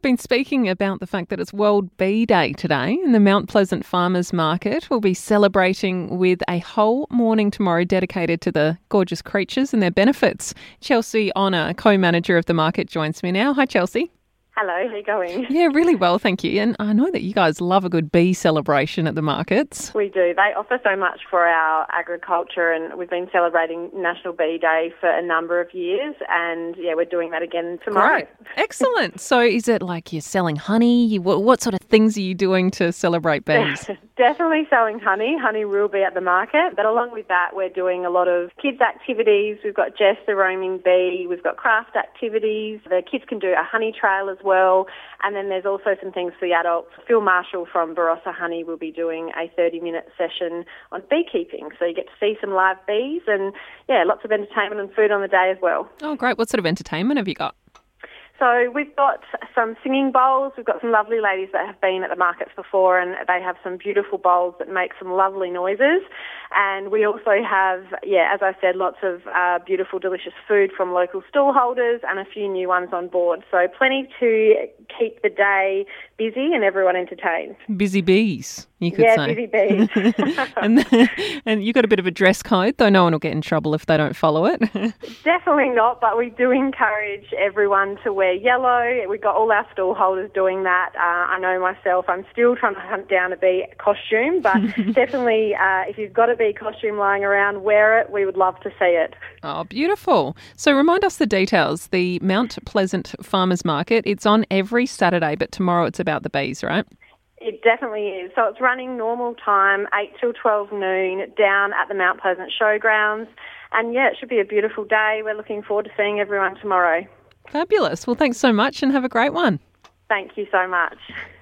been speaking about the fact that it's World Bee Day today, and the Mount Pleasant Farmers Market will be celebrating with a whole morning tomorrow dedicated to the gorgeous creatures and their benefits. Chelsea Honour, co-manager of the market, joins me now. Hi, Chelsea. Hello, how are you going? Yeah, really well, thank you. And I know that you guys love a good bee celebration at the markets. We do. They offer so much for our agriculture, and we've been celebrating National Bee Day for a number of years, and yeah, we're doing that again tomorrow. Great. Excellent. So is it like you're selling honey? What sort of things are you doing to celebrate bees? Definitely selling honey. Honey will be at the market, but along with that, we're doing a lot of kids' activities. We've got Jess the roaming bee. We've got craft activities. The kids can do a honey trail as well. And then there's also some things for the adults. Phil Marshall from Barossa Honey will be doing a 30-minute session on beekeeping. So you get to see some live bees and, yeah, lots of entertainment and food on the day as well. Oh, great. What sort of entertainment have you got? So we've got some singing bowls. We've got some lovely ladies that have been at the markets before, and they have some beautiful bowls that make some lovely noises. And we also have, as I said, lots of beautiful, delicious food from local stallholders and a few new ones on board. So plenty to keep the day busy and everyone entertained. Busy bees, you could say. Yeah, busy bees. and you've got a bit of a dress code, though no one will get in trouble if they don't follow it. Definitely not, but we do encourage everyone to wear yellow. We've got all our stallholders doing that. I know myself, I'm still trying to hunt down a bee costume, but definitely if you've got a bee costume lying around, wear it. We would love to see it. Oh, beautiful. So remind us the details. The Mount Pleasant Farmers Market, it's on every Saturday, but tomorrow it's about the bees, right? It definitely is. So it's running normal time, 8 till 12 noon, down at the Mount Pleasant Showgrounds. And yeah, it should be a beautiful day. We're looking forward to seeing everyone tomorrow. Fabulous. Well, thanks so much and have a great one. Thank you so much.